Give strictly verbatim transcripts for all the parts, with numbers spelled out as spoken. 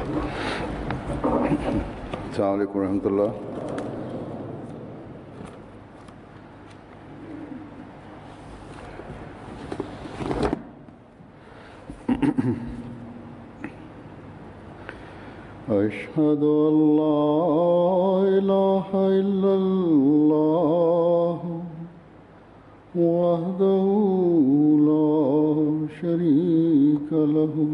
अस्सलाम वालेकुम रहमतुल्लाह। अशहदु अल्ला इलाहा इल्लल्लाह वहदहु ला शरीका लहु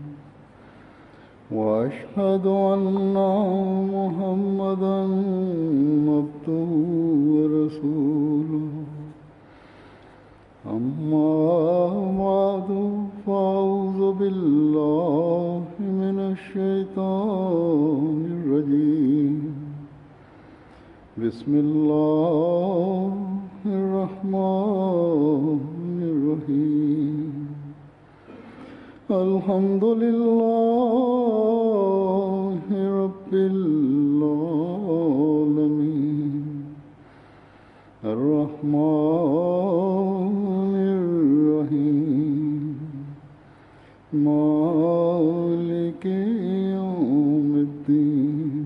وأشهد أن محمدا عبده ورسوله أما بعد فأعوذ بالله من الشيطان الرجيم بسم الله الرحمن الرحيم الحمد لله رب العالمين الرحمن الرحيم مالك يوم الدين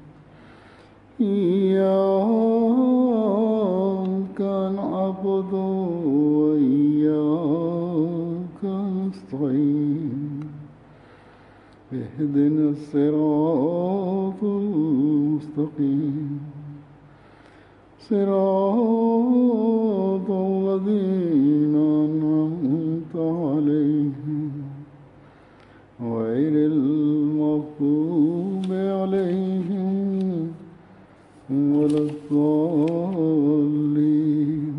إياك نعبد وإياك نستعين اهدنا الصراط المستقيم صراط الذين أنعمت عليهم غير المغضوب عليهم ولا الضالين.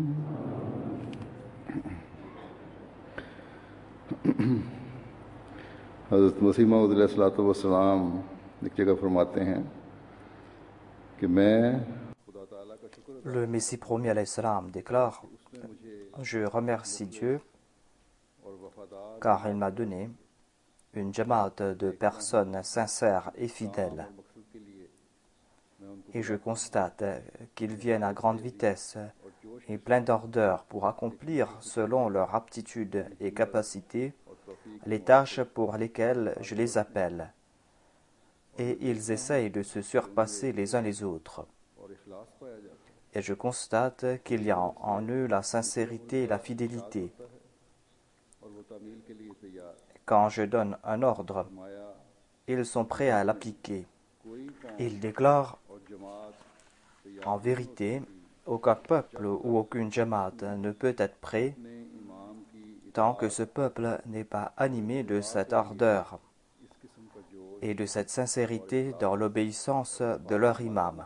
हज़रत मसीह मऊद अलैहिस्सलाम एक जगह फरमाते हैं कि मैं Le Messie promis alayhi salam déclare: Je remercie Dieu car il m'a donné une jamaat de personnes sincères et fidèles. Et je constate qu'ils viennent à grande vitesse et pleins d'ardeur pour accomplir selon leur aptitude et capacité les tâches pour lesquelles je les appelle. Et ils essayent de se surpasser les uns les autres. Et je constate qu'il y a en eux la sincérité et la fidélité. Quand je donne un ordre, ils sont prêts à l'appliquer. Ils déclarent: en vérité, aucun peuple ou aucune jamaat ne peut être prêt tant que ce peuple n'est pas animé de cette ardeur et de cette sincérité dans l'obéissance de leur imam.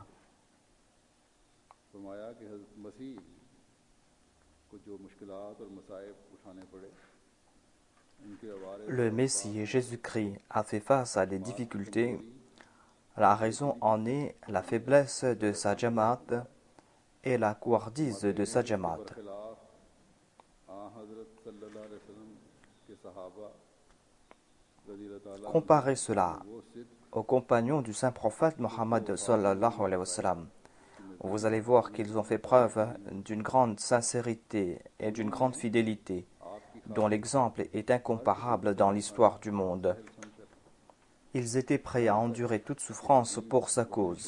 Le Messie Jésus-Christ a fait face à des difficultés. La raison en est la faiblesse de sa jamaat et la couardise de sa jamaat. Comparez cela aux compagnons du saint prophète Mohammed sallallahu alayhi wa sallam. Vous allez voir qu'ils ont fait preuve d'une grande sincérité et d'une grande fidélité, dont l'exemple est incomparable dans l'histoire du monde. Ils étaient prêts à endurer toute souffrance pour sa cause.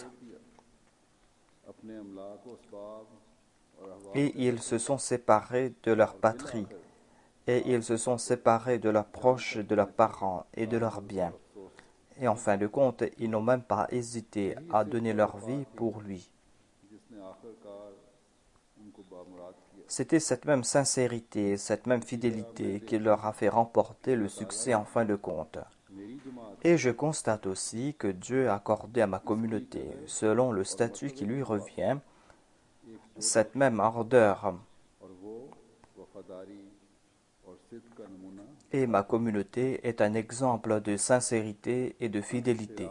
Et ils se sont séparés de leur patrie, et ils se sont séparés de leurs proches, de leurs parents et de leurs biens. Et en fin de compte, ils n'ont même pas hésité à donner leur vie pour lui. C'était cette même sincérité, cette même fidélité qui leur a fait remporter le succès en fin de compte. Et je constate aussi que Dieu a accordé à ma communauté, selon le statut qui lui revient, cette même ardeur. Et ma communauté est un exemple de sincérité et de fidélité.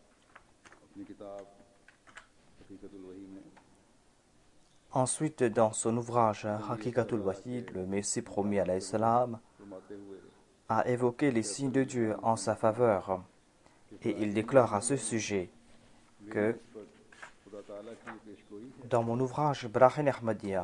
Ensuite, dans son ouvrage Haqiqatul Wahid, le Messie promis alayhi salam a évoqué les signes de Dieu en sa faveur, et il déclare à ce sujet que dans mon ouvrage Brahin Ahmadiyya,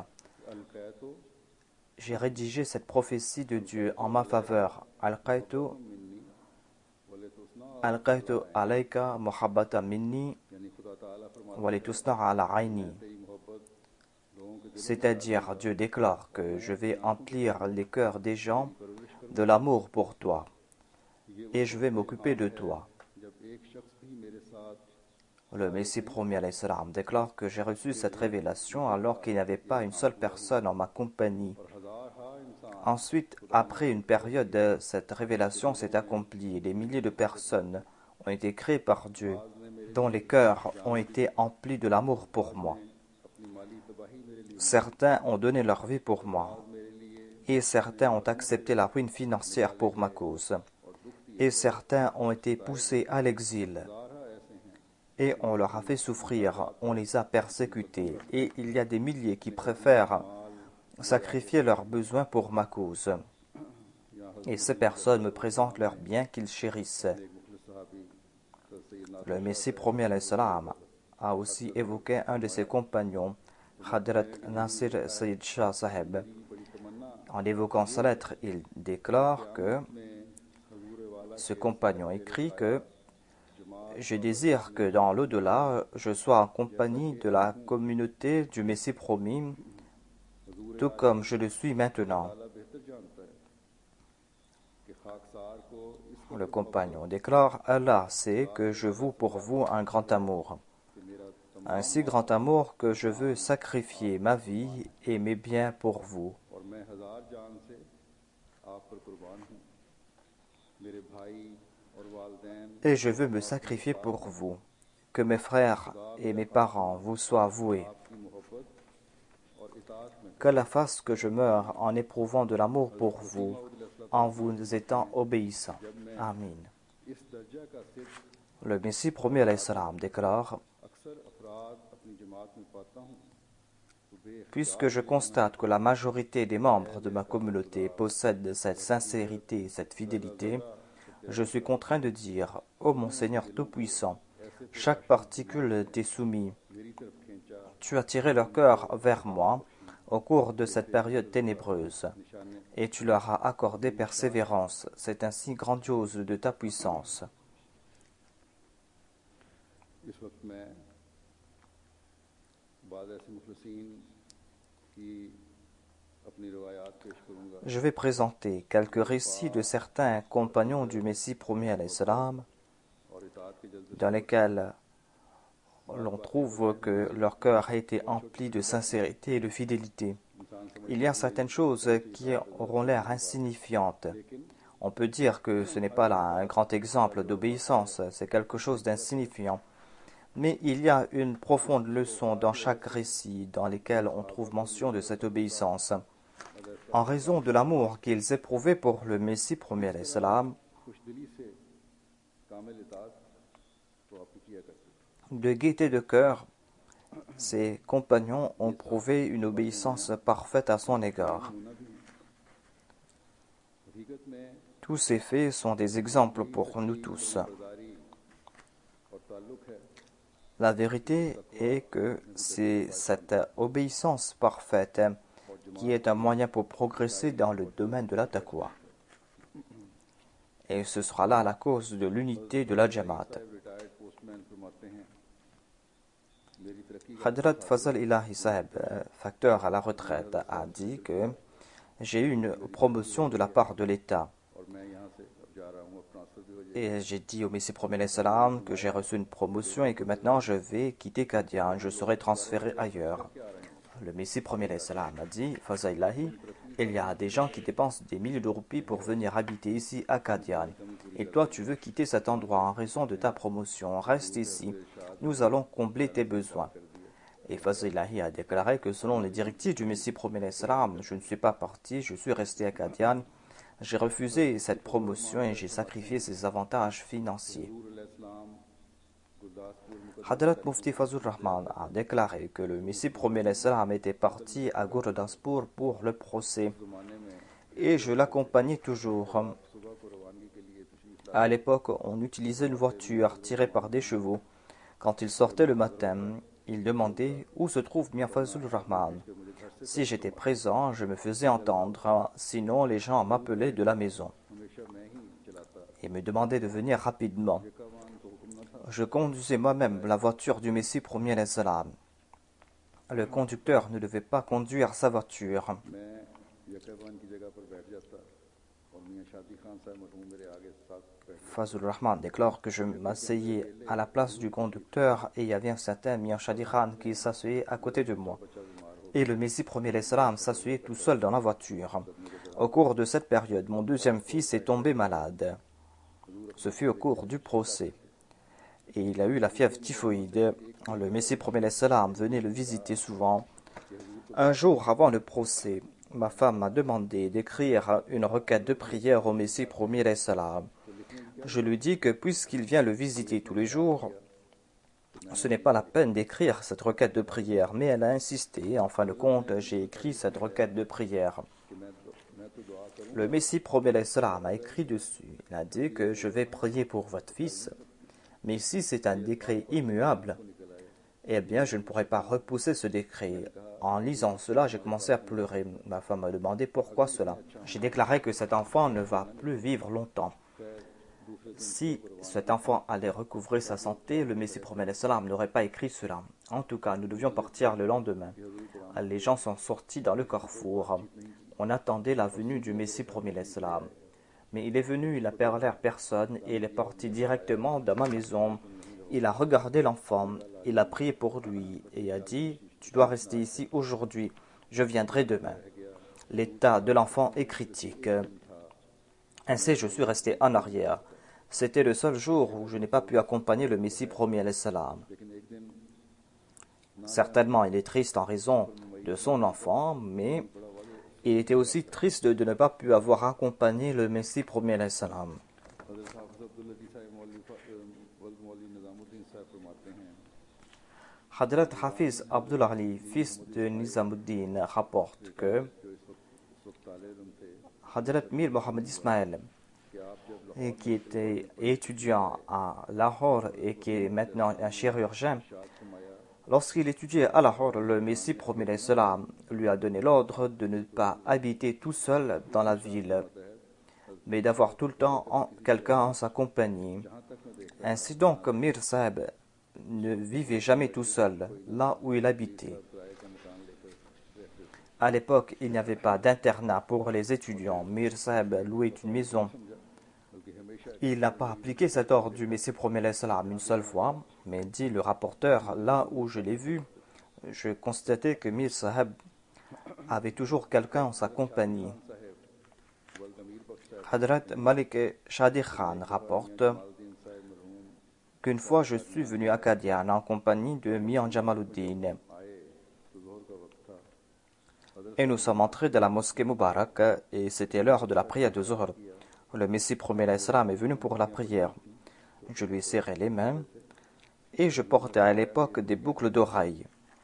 j'ai rédigé cette prophétie de Dieu en ma faveur. Al-Qaytu alqaytu alayka muhabbatan minni wa litusna ala ayni. C'est-à-dire, Dieu déclare que je vais emplir les cœurs des gens de l'amour pour toi et je vais m'occuper de toi. Le Messie premier alayhi salam déclare que j'ai reçu cette révélation alors qu'il n'y avait pas une seule personne en ma compagnie. Ensuite, après une période, cette révélation s'est accomplie et des milliers de personnes ont été créées par Dieu, dont les cœurs ont été emplis de l'amour pour moi. Certains ont donné leur vie pour moi, et certains ont accepté la ruine financière pour ma cause, et certains ont été poussés à l'exil, et on leur a fait souffrir, on les a persécutés, et il y a des milliers qui préfèrent sacrifier leurs besoins pour ma cause. Et ces personnes me présentent leurs biens qu'ils chérissent. Le Messie premier alayhi salam a aussi évoqué un de ses compagnons, Hadrat Nasir Sayyid Shah Sahib. En évoquant sa lettre, il déclare que ce compagnon écrit que je désire que dans l'au-delà, je sois en compagnie de la communauté du Messie promis, tout comme je le suis maintenant. Le compagnon déclare, Allah sait que je voue pour vous un grand amour. Un si grand amour que je veux sacrifier ma vie et mes biens pour vous. Et je veux me sacrifier pour vous. Que mes frères et mes parents vous soient voués. Qu'Allah fasse que je meure en éprouvant de l'amour pour vous, en vous étant obéissant. Amin. Le Messie premier alayhi salam déclare, puisque je constate que la majorité des membres de ma communauté possèdent cette sincérité et cette fidélité, je suis contraint de dire, ô mon Seigneur Tout-Puissant, chaque particule t'est soumise. Tu as tiré leur cœur vers moi au cours de cette période ténébreuse, et tu leur as accordé persévérance. C'est ainsi grandiose de ta puissance. Je vais présenter quelques récits de certains compagnons du Messie premier alayhi salam, dans lesquels l'on trouve que leur cœur a été empli de sincérité et de fidélité. Il y a certaines choses qui auront l'air insignifiantes. On peut dire que ce n'est pas là un grand exemple d'obéissance, c'est quelque chose d'insignifiant. Mais il y a une profonde leçon dans chaque récit dans lesquels on trouve mention de cette obéissance. En raison de l'amour qu'ils éprouvaient pour le Messie premier alayhi salam, de gaieté de cœur, ses compagnons ont prouvé une obéissance parfaite à son égard. Tous ces faits sont des exemples pour nous tous. La vérité est que c'est cette obéissance parfaite qui est un moyen pour progresser dans le domaine de la taqwa. Et ce sera là la cause de l'unité de la Jamaat. Hadrat Fazal Ilahi Sahib, facteur à la retraite, a dit que j'ai eu une promotion de la part de l'État. Et j'ai dit au Messie premier alayhi salam que j'ai reçu une promotion et que maintenant je vais quitter Qadian, je serai transféré ailleurs. Le Messie premier alayhi salam a dit, Fazal Ilahi, il y a des gens qui dépensent des milliers de roupies pour venir habiter ici à Qadian. Et toi, tu veux quitter cet endroit en raison de ta promotion. Reste ici. Nous allons combler tes besoins. Et Fazal Ilahi a déclaré que selon les directives du Messie premier alayhi salam, je ne suis pas parti, je suis resté à Qadian. J'ai refusé cette promotion et j'ai sacrifié ses avantages financiers. Hadrat Mufti Fazur Rahman a déclaré que le Messie premier alayhi salam était parti à Gurdaspur pour le procès et je l'accompagnais toujours. À l'époque, on utilisait une voiture tirée par des chevaux. Quand il sortait le matin, il demandait où se trouve Mia Fazul Rahman. Si j'étais présent, je me faisais entendre, sinon les gens m'appelaient de la maison. et me demandait de venir rapidement. Je conduisais moi-même la voiture du Messie premier alayhi salam. Le conducteur ne devait pas conduire sa voiture. Fazul Rahman déclare que je m'asseyais à la place du conducteur et il y avait un certain Mian Shadi Khan qui s'asseyait à côté de moi. Et le Messie premier alayhi salam s'asseyait tout seul dans la voiture. Au cours de cette période, mon deuxième fils est tombé malade. Ce fut au cours du procès. Et il a eu la fièvre typhoïde. Le Messie premier alayhi salam venait le visiter souvent. Un jour avant le procès, ma femme m'a demandé d'écrire une requête de prière au Messie premier alayhi salam. Je lui dis que puisqu'il vient le visiter tous les jours, ce n'est pas la peine d'écrire cette requête de prière, mais elle a insisté. En fin de compte, j'ai écrit cette requête de prière. Le Messie premier alayhi salam a écrit dessus. Il a dit que je vais prier pour votre fils, mais si c'est un décret immuable, eh bien je ne pourrai pas repousser ce décret. En lisant cela, j'ai commencé à pleurer. Ma femme m'a demandé pourquoi cela. J'ai déclaré que cet enfant ne va plus vivre longtemps. Si cet enfant allait recouvrer sa santé, le Messie premier alayhi salam n'aurait pas écrit cela. En tout cas, nous devions partir le lendemain. Les gens sont sortis dans le carrefour. On attendait la venue du Messie premier alayhi salam. Mais il est venu, il n'a parlé à personne et il est parti directement dans ma maison. Il a regardé l'enfant, il a prié pour lui et a dit « Tu dois rester ici aujourd'hui, je viendrai demain. » L'état de l'enfant est critique. Ainsi, je suis resté en arrière. C'était le seul jour où je n'ai pas pu accompagner le Messie premier alayhi salam. Certainement, il est triste en raison de son enfant, mais il était aussi triste de ne pas pu avoir accompagné le Messie premier alayhi salam. Hadrat Hafiz Abdul Ali, fils de Nizamuddin, rapporte que Hadrat Mir Mohammed Ismail, qui était étudiant à Lahore et qui est maintenant un chirurgien, lorsqu'il étudiait à Lahore, le Messie premier alayhi salam lui a donné l'ordre de ne pas habiter tout seul dans la ville, mais d'avoir tout le temps quelqu'un en sa compagnie. Ainsi donc, Mir Sahib ne vivait jamais tout seul, là où il habitait. À l'époque, il n'y avait pas d'internat pour les étudiants. Mir Sahib louait une maison. Il n'a pas appliqué cet ordre du Messie premier alayhi salam une seule fois, mais dit le rapporteur, là où je l'ai vu, je constatais que Mir Sahib avait toujours quelqu'un en sa compagnie. Hadrat Malik Shadi Khan rapporte qu'une fois je suis venu à Qadian en compagnie de Mian Jamaluddin et nous sommes entrés dans la mosquée Mubarak et c'était l'heure de la prière de Zuhr. Le Messie premier alayhi salam est venu pour la prière. Je lui ai serré les mains et je portais à l'époque des boucles d'oreilles.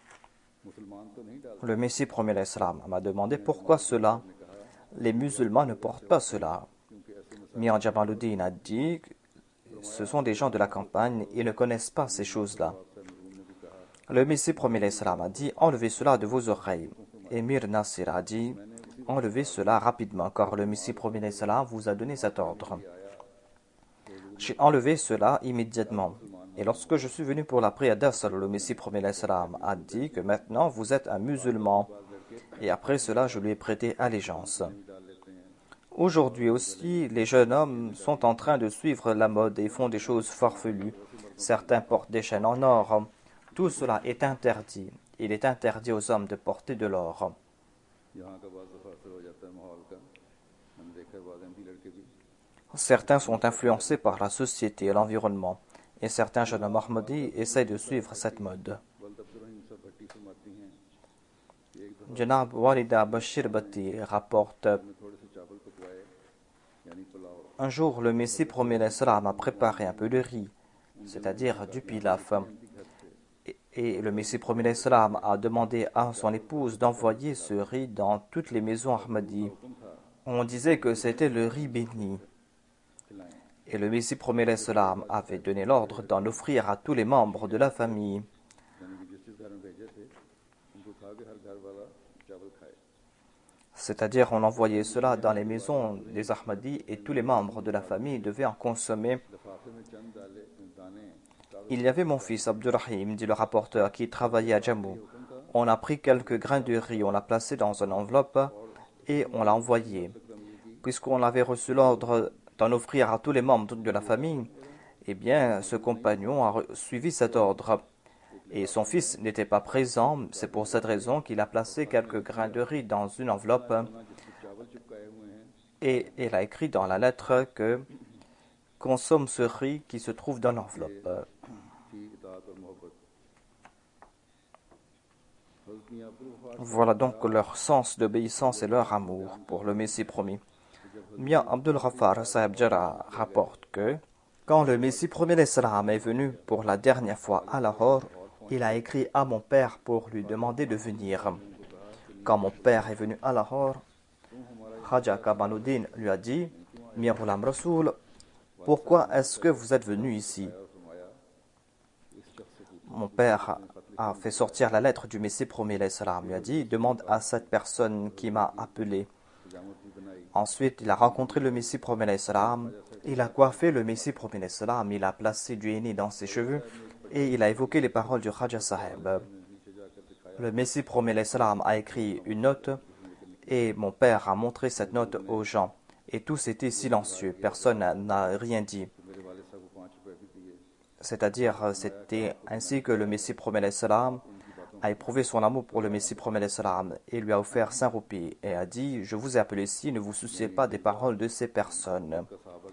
Le Messie premier alayhi salam m'a demandé pourquoi cela. Les musulmans ne portent pas cela. Mian Jamaluddin a dit que ce sont des gens de la campagne, ils ne connaissent pas ces choses-là. Le Messie premier alayhi salam a dit enlevez cela de vos oreilles. Et Mir Nasir a dit enlevez cela rapidement, car le Messie premier alayhi salam vous a donné cet ordre. J'ai enlevé cela immédiatement. Et lorsque je suis venu pour la prière d'Asr, le Messie premier alayhi salam a dit que maintenant vous êtes un musulman. Et après cela, je lui ai prêté allégeance. Aujourd'hui aussi, les jeunes hommes sont en train de suivre la mode et font des choses farfelues. Certains portent des chaînes en or. Tout cela est interdit. Il est interdit aux hommes de porter de l'or. Certains sont influencés par la société et l'environnement, et certains jeunes hommes ahmadis essayent de suivre cette mode. Janab Walida Bashir Bhatti rapporte un jour, le Messie premier alayhi salam a préparé un peu de riz, c'est-à-dire du pilaf. Et, et le Messie premier alayhi salam a demandé à son épouse d'envoyer ce riz dans toutes les maisons ahmadis. On disait que c'était le riz béni. Et le Messie premier alayhi salam avait donné l'ordre d'en offrir à tous les membres de la famille. C'est-à-dire, on envoyait cela dans les maisons des Ahmadis et tous les membres de la famille devaient en consommer. Il y avait mon fils Abdurrahim, dit le rapporteur, qui travaillait à Jammu. On a pris quelques grains de riz, on l'a placé dans une enveloppe et on l'a envoyé. Puisqu'on avait reçu l'ordre d'en offrir à tous les membres de la famille, eh bien, ce compagnon a suivi cet ordre. Et son fils n'était pas présent, c'est pour cette raison qu'il a placé quelques grains de riz dans une enveloppe et il a écrit dans la lettre que consomme ce riz qui se trouve dans l'enveloppe. Voilà donc leur sens d'obéissance et leur amour pour le Messie promis. Mian Abdul Ghaffar Sahib Jarrah rapporte que quand le Messie promis l'Islam est venu pour la dernière fois à Lahore, il a écrit à mon père pour lui demander de venir. Quand mon père est venu à Lahore, Khaja Kamaluddin lui a dit « Mir Ghulam Rasoul, pourquoi est-ce que vous êtes venu ici ?» Mon père a fait sortir la lettre du Messie promis l'Islam. Il lui a dit « Demande à cette personne qui m'a appelé. » Ensuite, il a rencontré le Messie promis l'Islam. Il a coiffé le Messie promis l'Islam. Il a placé du henni dans ses cheveux et il a évoqué les paroles du Khaja Sahib. Le Messie promis l'Islam a écrit une note et mon père a montré cette note aux gens. Et tous étaient silencieux, personne n'a rien dit. C'est-à-dire, c'était ainsi que le Messie promis l'Islam a éprouvé son amour pour le Messie promis l'Islam et lui a offert cinq roupies et a dit « Je vous ai appelé ici, ne vous souciez pas des paroles de ces personnes. »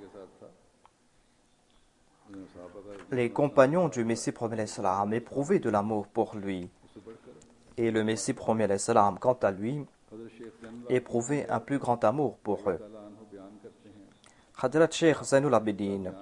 Les compagnons du Messie promis l'Islam éprouvaient de l'amour pour lui. Et le Messie promis l'Islam, quant à lui, éprouvait un plus grand amour pour eux. Hadrat Sheikh Zainul Abidin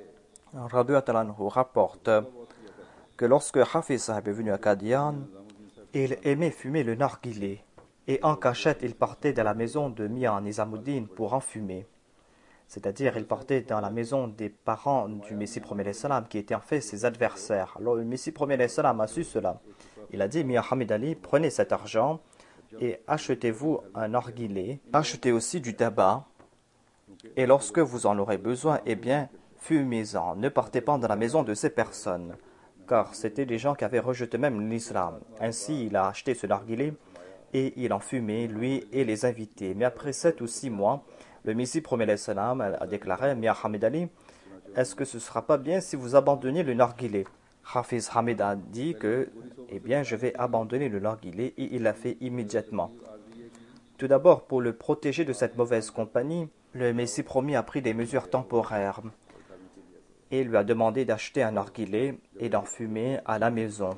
rapporte que lorsque Hafiz Sahib est venu à Qadian, il aimait fumer le narguilé et en cachette il partait de la maison de Mian Nizamuddin pour en fumer. C'est-à-dire il partait dans la maison des parents du Messie promis l'Islam qui étaient en fait ses adversaires. Alors le Messie promis l'Islam a su cela. Il a dit « Mian Hamid Ali, prenez cet argent et achetez-vous un narguilé, achetez aussi du tabac et lorsque vous en aurez besoin, eh bien, fumez-en, ne partez pas dans la maison de ces personnes. » Car c'était des gens qui avaient rejeté même l'islam. Ainsi, il a acheté ce narguilé et il en fumait, lui et les invités. Mais après sept ou six mois, le Messie promis l'Islam a déclaré « Mian Hamid Ali, est-ce que ce ne sera pas bien si vous abandonniez le narguilé ?» Hafiz Hamid a dit que « Eh bien, je vais abandonner le narguilé » et il l'a fait immédiatement. Tout d'abord, pour le protéger de cette mauvaise compagnie, le Messie promis a pris des mesures temporaires et lui a demandé d'acheter un narguilé et d'en fumer à la maison.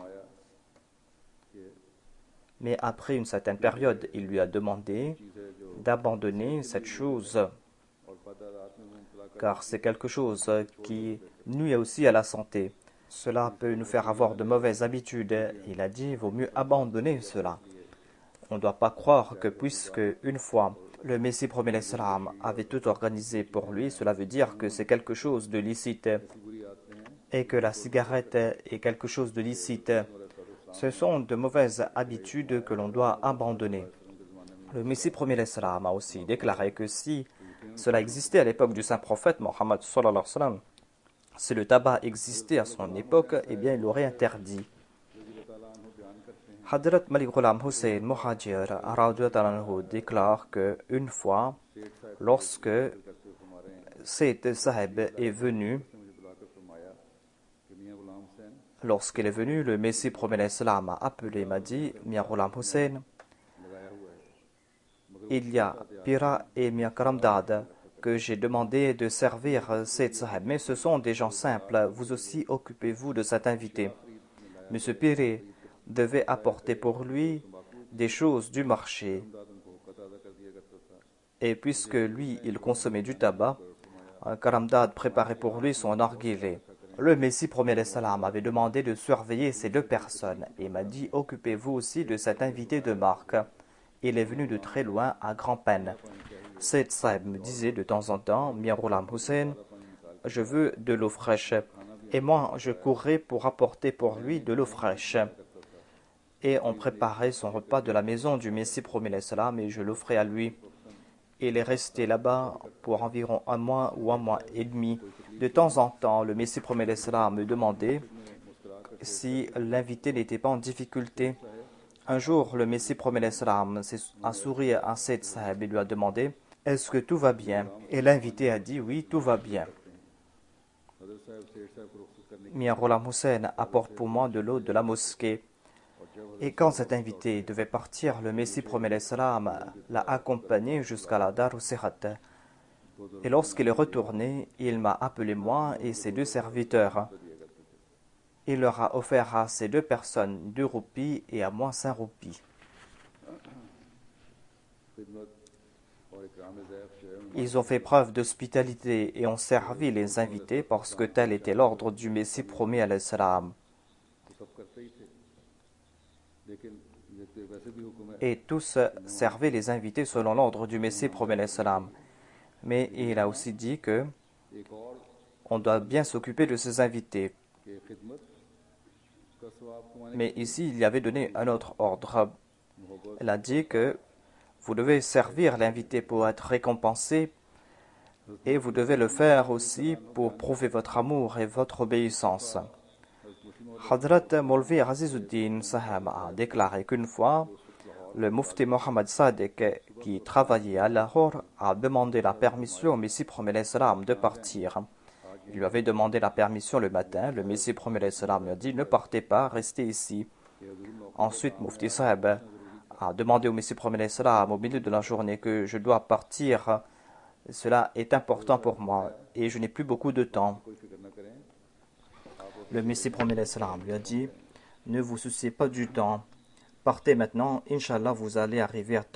Mais après une certaine période, il lui a demandé d'abandonner cette chose, car c'est quelque chose qui nuit aussi à la santé. Cela peut nous faire avoir de mauvaises habitudes. Il a dit, il vaut mieux abandonner cela. On ne doit pas croire que puisque une fois le Messie promis l'Islam avait tout organisé pour lui, cela veut dire que c'est quelque chose de licite et que la cigarette est quelque chose de licite. Ce sont de mauvaises habitudes que l'on doit abandonner. Le Messie promis l'Islam a aussi déclaré que si cela existait à l'époque du saint prophète Mohammed sallallahu alayhi wa sallam, si le tabac existait à son époque, eh bien il l'aurait interdit. Hadrat Malik Ghulam Hussein Muhajir déclare qu'une fois, lorsque Sayyid Sahib est venu, lorsqu'il est venu, le Messie promis l'Islam a appelé, m'a dit, Mian Ghulam Hussein, il y a Pira et Mian Karamdad que j'ai demandé de servir Sayyid Sahib, mais ce sont des gens simples, vous aussi occupez-vous de cet invité. Monsieur Piré devait apporter pour lui des choses du marché. Et puisque lui, il consommait du tabac, Karamdad préparait pour lui son narguilé. Le Messie promis l'Islam avait demandé de surveiller ces deux personnes et m'a dit « Occupez-vous aussi de cet invité de marque. Il est venu de très loin à grand-peine. » Sayyid Sahib me disait de temps en temps « Mian Ghulam Hussein, je veux de l'eau fraîche. » Et moi, je courais pour apporter pour lui de l'eau fraîche. et on préparait son repas de la maison du Messie promis l'Islam et je l'offrais à lui. Il est resté là-bas pour environ un mois ou un mois et demi. De temps en temps, le Messie promis l'Islam me demandait si l'invité n'était pas en difficulté. Un jour, le Messie promis l'Islam a souri à Saïd Saheb et lui a demandé « Est-ce que tout va bien ?» Et l'invité a dit « Oui, tout va bien. » Mia Ghulam Hussein apporte pour moi de l'eau de la mosquée. Et quand cet invité devait partir, le Messie promet l'Islam l'a accompagné jusqu'à la Dar Sihat. Et lorsqu'il est retourné, il m'a appelé moi et ses deux serviteurs. Il leur a offert à ces deux personnes deux roupies et à moi cinq roupies. Ils ont fait preuve d'hospitalité et ont servi les invités parce que tel était l'ordre du Messie promis à l'Islam. Et tous servaient les invités selon l'ordre du Messie promis à l'Islam. Mais il a aussi dit que on doit bien s'occuper de ses invités. Mais ici, il y avait donné un autre ordre. Il a dit que vous devez servir l'invité pour être récompensé et vous devez le faire aussi pour prouver votre amour et votre obéissance. Hadrat Maulvi Azizuddin Saham a déclaré qu'une fois, le Mufti Mohammed Sadiq, qui travaillait à Lahore, a demandé la permission au Messie promet l'Islam de partir. Il lui avait demandé la permission le matin. Le Messie promet l'Islam lui a dit « Ne partez pas, restez ici ». Ensuite, Mufti Sahib a demandé au Messie promet l'Islam au milieu de la journée que je dois partir. Cela est important pour moi et je n'ai plus beaucoup de temps. Le Messie promet l'Islam lui a dit « Ne vous souciez pas du temps. Partez maintenant, Inch'Allah, vous allez arriver à temps. »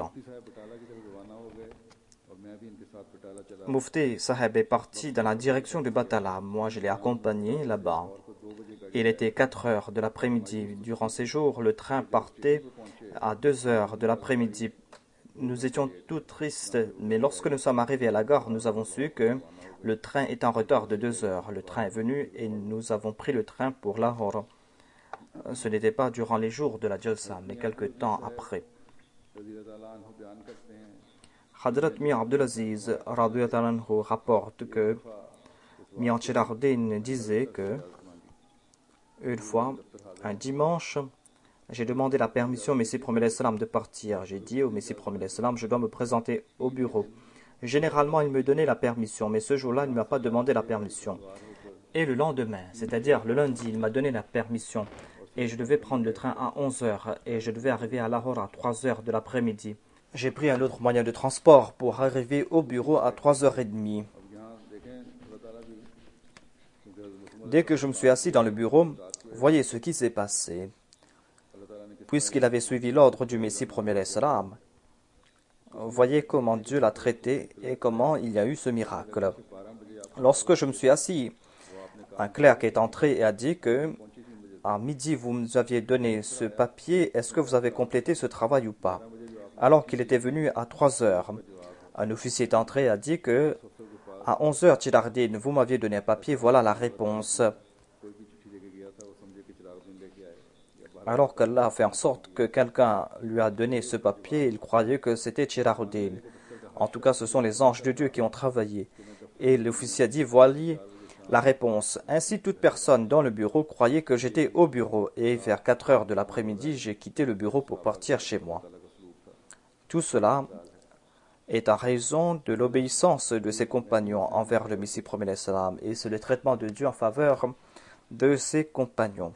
Mufti Sahib est parti dans la direction de Batala. Moi, je l'ai accompagné là-bas. Il était quatre heures de l'après-midi. Durant ces jours, le train partait à deux heures de l'après-midi. Nous étions tout tristes, mais lorsque nous sommes arrivés à la gare, nous avons su que le train est en retard de deux heures. Le train est venu et nous avons pris le train pour Lahore. Ce n'était pas durant les jours de la Jalsa, mais quelque temps après. Hadrat Mia Abdulaziz rapporte que Mia Chirahuddin disait que une fois, un dimanche, j'ai demandé la permission au Messie promet l'Islam de partir. J'ai dit au Messie promet l'Islam, je dois me présenter au bureau. Généralement, il me donnait la permission, mais ce jour-là, il ne m'a pas demandé la permission. Et le lendemain, c'est-à-dire le lundi, il m'a donné la permission. Et je devais prendre le train à onze heures et je devais arriver à Lahore à trois heures de l'après-midi. J'ai pris un autre moyen de transport pour arriver au bureau à trois heures trente. Dès que je me suis assis dans le bureau, voyez ce qui s'est passé. Puisqu'il avait suivi l'ordre du Messie promet l'Islam, voyez comment Dieu l'a traité et comment il y a eu ce miracle. Lorsque je me suis assis, un clerc est entré et a dit que à midi, vous nous aviez donné ce papier, est-ce que vous avez complété ce travail ou pas? Alors qu'il était venu à trois heures, un officier est entré et a dit que à onze heures, Chirahuddin, vous m'aviez donné un papier, voilà la réponse. Alors qu'Allah a fait en sorte que quelqu'un lui a donné ce papier, il croyait que c'était Chirahuddin. En tout cas, ce sont les anges de Dieu qui ont travaillé. Et l'officier a dit, voyez la réponse. Ainsi, toute personne dans le bureau croyait que j'étais au bureau. Et vers quatre heures de l'après-midi, j'ai quitté le bureau pour partir chez moi. Tout cela est en raison de l'obéissance de ses compagnons envers le Messie promet l'Islam. Et c'est le traitement de Dieu en faveur de ses compagnons.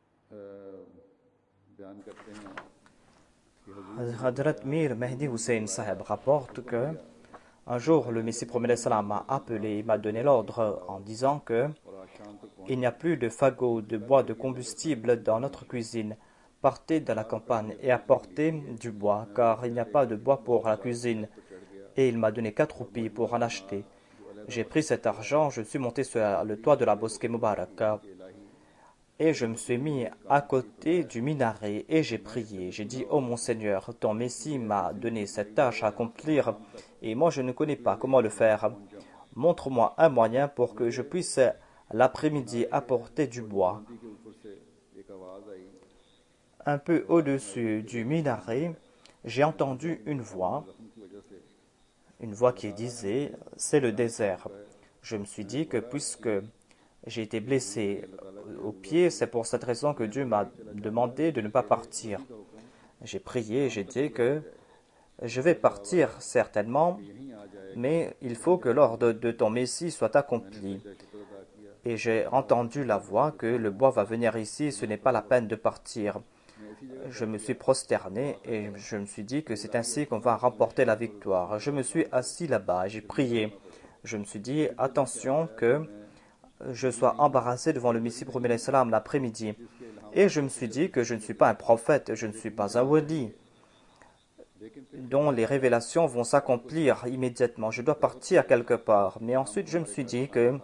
Hadrat Mir Mehdi Hussein Sahib rapporte que un jour, le Messie promet l'Islam m'a appelé et m'a donné l'ordre en disant que il n'y a plus de fagots de bois de combustible dans notre cuisine. Partez de la campagne et apportez du bois, car il n'y a pas de bois pour la cuisine. Et il m'a donné quatre roupies pour en acheter. J'ai pris cet argent, je suis monté sur le toit de la mosquée Mubarak et je me suis mis à côté du minaret et j'ai prié. J'ai dit, oh mon Seigneur, ton Messie m'a donné cette tâche à accomplir et moi je ne connais pas comment le faire. Montre-moi un moyen pour que je puisse l'après-midi apporter du bois. un peu au-dessus du minaret, j'ai entendu une voix, une voix qui disait « c'est le désert ». Je me suis dit que puisque j'ai été blessé au pied, c'est pour cette raison que Dieu m'a demandé de ne pas partir. J'ai prié, j'ai dit que je vais partir certainement, mais il faut que l'ordre de ton Messie soit accompli. Et j'ai entendu la voix que le bois va venir ici, ce n'est pas la peine de partir. Je me suis prosterné et je me suis dit que c'est ainsi qu'on va remporter la victoire. Je me suis assis là-bas, j'ai prié. Je me suis dit, attention que je sois embarrassé devant le Messie premier salam l'après-midi. Et je me suis dit que je ne suis pas un prophète, je ne suis pas un wali, dont les révélations vont s'accomplir immédiatement. Je dois partir quelque part. Mais ensuite, je me suis dit que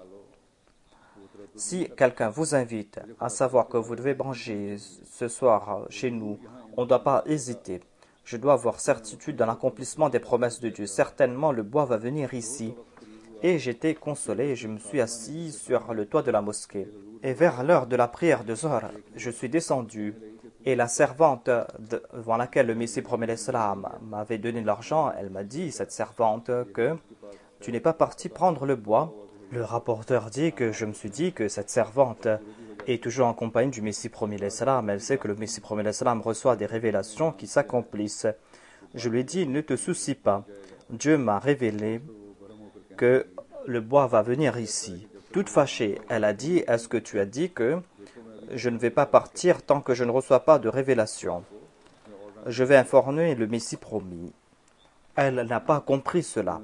si quelqu'un vous invite à savoir que vous devez manger ce soir chez nous, on ne doit pas hésiter. Je dois avoir certitude dans l'accomplissement des promesses de Dieu. Certainement, le bois va venir ici. Et j'étais consolé et je me suis assis sur le toit de la mosquée. Et vers l'heure de la prière de Zohar, je suis descendu. Et la servante devant laquelle le Messie premier l'Islam m'avait donné de l'argent, elle m'a dit, cette servante, que tu n'es pas parti prendre le bois. Le rapporteur dit que je me suis dit que cette servante est toujours en compagnie du Messie premier l'Islam. Elle sait que le Messie premier l'Islam reçoit des révélations qui s'accomplissent. Je lui ai dit, ne te soucie pas. Dieu m'a révélé que le bois va venir ici. Toute fâchée, elle a dit, est-ce que tu as dit que je ne vais pas partir tant que je ne reçois pas de révélation? Je vais informer le Messie promis. Elle n'a pas compris cela.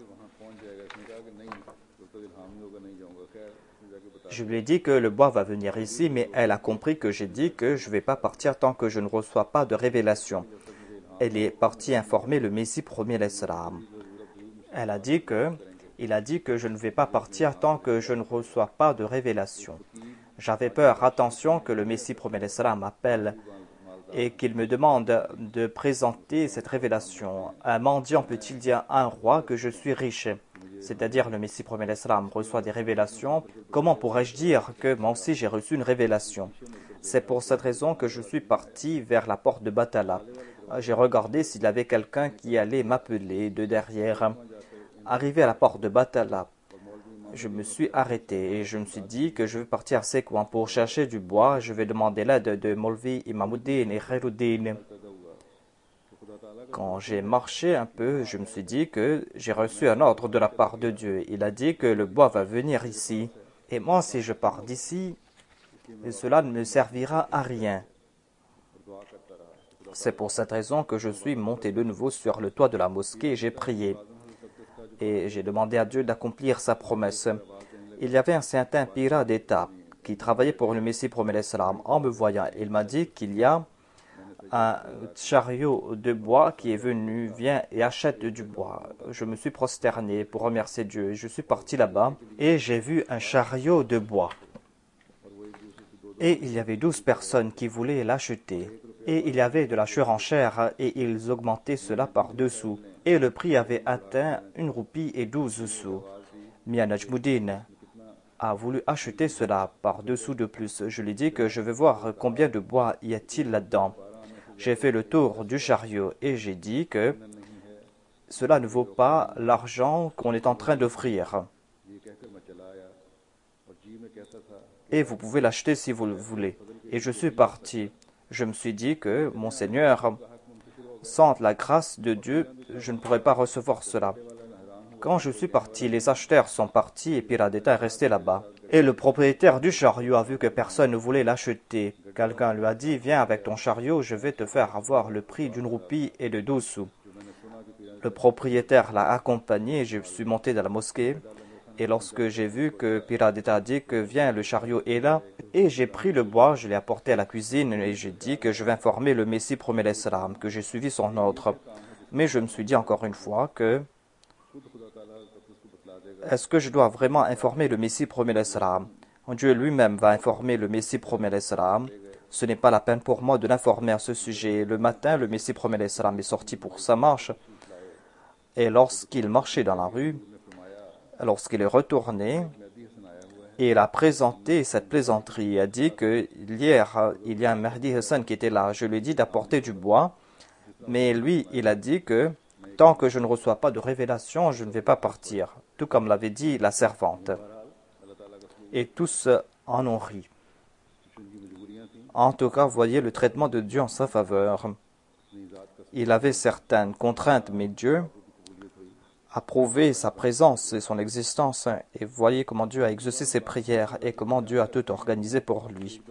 Je lui ai dit que le bois va venir ici, mais elle a compris que j'ai dit que je ne vais pas partir tant que je ne reçois pas de révélation. Elle est partie informer le Messie premier l'Islam. Elle a dit que Il a dit que je ne vais pas partir tant que je ne reçois pas de révélation. J'avais peur, attention, que le Messie premier l'Islam m'appelle et qu'il me demande de présenter cette révélation. Un mendiant peut-il dire à un roi que je suis riche? C'est-à-dire le Messie premier l'Islam reçoit des révélations. Comment pourrais-je dire que moi aussi j'ai reçu une révélation? C'est pour cette raison que je suis parti vers la porte de Batala. J'ai regardé s'il y avait quelqu'un qui allait m'appeler de derrière. Arrivé à la porte de Batala, je me suis arrêté et je me suis dit que je vais partir à Sekouan pour chercher du bois. Je vais demander l'aide de Molvi, Imamuddin et Khairuddin. Quand j'ai marché un peu, je me suis dit que j'ai reçu un ordre de la part de Dieu. Il a dit que le bois va venir ici. Et moi, si je pars d'ici, cela ne me servira à rien. C'est pour cette raison que je suis monté de nouveau sur le toit de la mosquée et j'ai prié. Et j'ai demandé à Dieu d'accomplir sa promesse. Il y avait un certain pirate d'État qui travaillait pour le Messie premier l'Islam. En me voyant, il m'a dit qu'il y a un chariot de bois qui est venu, viens et achète du bois. Je me suis prosterné pour remercier Dieu. Je suis parti là-bas et j'ai vu un chariot de bois. Et il y avait douze personnes qui voulaient l'acheter. Et il y avait de la surenchère et ils augmentaient cela par deux sous. Et le prix avait atteint une roupie et douze sous. Mia Najmuddin a voulu acheter cela par deux sous de plus. Je lui ai dit que je vais voir combien de bois y a-t-il là-dedans. J'ai fait le tour du chariot et j'ai dit que cela ne vaut pas l'argent qu'on est en train d'offrir. Et vous pouvez l'acheter si vous le voulez. Et je suis parti. Je me suis dit que, mon Seigneur, sans la grâce de Dieu, je ne pourrais pas recevoir cela. Quand je suis parti, les acheteurs sont partis et Pirate d'État est resté là-bas. Et le propriétaire du chariot a vu que personne ne voulait l'acheter. Quelqu'un lui a dit, viens avec ton chariot, je vais te faire avoir le prix d'une roupie et de douze sous. Le propriétaire l'a accompagné, je suis monté dans la mosquée. Et lorsque j'ai vu que Pirate d'État a dit que viens, le chariot est là, et j'ai pris le bois, je l'ai apporté à la cuisine et j'ai dit que je vais informer le Messie premier l'Islam, que j'ai suivi son ordre. Mais je me suis dit encore une fois que est-ce que je dois vraiment informer le Messie premier l'Islam? Dieu lui-même va informer le Messie premier l'Islam. Ce n'est pas la peine pour moi de l'informer à ce sujet. Le matin, le Messie premier l'Islam est sorti pour sa marche. Et lorsqu'il marchait dans la rue, lorsqu'il est retourné, Et il a présenté cette plaisanterie. Il a dit que hier, il y a un Mahdi Hassan qui était là. Je lui ai dit d'apporter du bois. Mais lui, il a dit que tant que je ne reçois pas de révélation, je ne vais pas partir. Tout comme l'avait dit la servante. Et tous en ont ri. En tout cas, voyez le traitement de Dieu en sa faveur. Il avait certaines contraintes, mais Dieu a prouvé sa présence et son existence. Et voyez comment Dieu a exaucé ses prières et comment Dieu a tout organisé pour lui.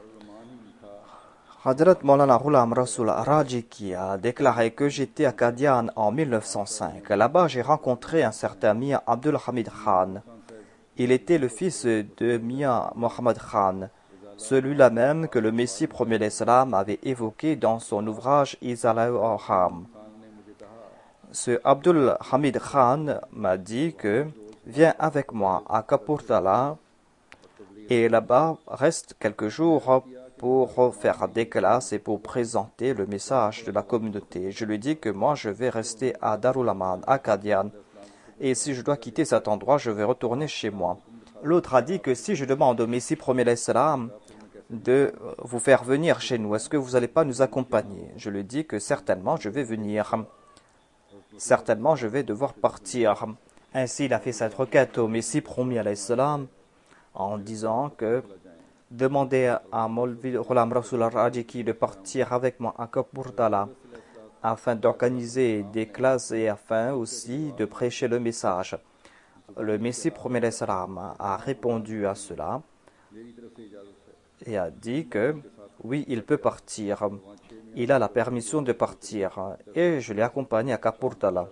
Hadrat Maulana Ghulam Rasoul Rajiki a déclaré que j'étais à Qadian en mille neuf cent cinq. Là-bas, j'ai rencontré un certain Mia Abdul Hamid Khan. Il était le fils de Mia Mohammed Khan, celui-là même que le Messie premier l'Islam avait évoqué dans son ouvrage Izalaï Oham. Ce Abdul Hamid Khan m'a dit que viens avec moi à Kapurthala et là-bas reste quelques jours pour faire des classes et pour présenter le message de la communauté. Je lui dis que moi je vais rester à Darul Aman, à Qadian, et si je dois quitter cet endroit, je vais retourner chez moi. L'autre a dit que si je demande au Messie premier l'Islam de vous faire venir chez nous, est-ce que vous n'allez pas nous accompagner? Je lui dis que certainement je vais venir. Certainement je vais devoir partir. Ainsi il a fait cette requête au Messie premier l'Islam en disant que demandez à Maulvi Ghulam Rasoul Rajiki de partir avec moi à Kapurthala afin d'organiser des classes et afin aussi de prêcher le message. Le Messie premier l'Islam a répondu à cela et a dit que oui, il peut partir. Il a la permission de partir et je l'ai accompagné à Kapurthala.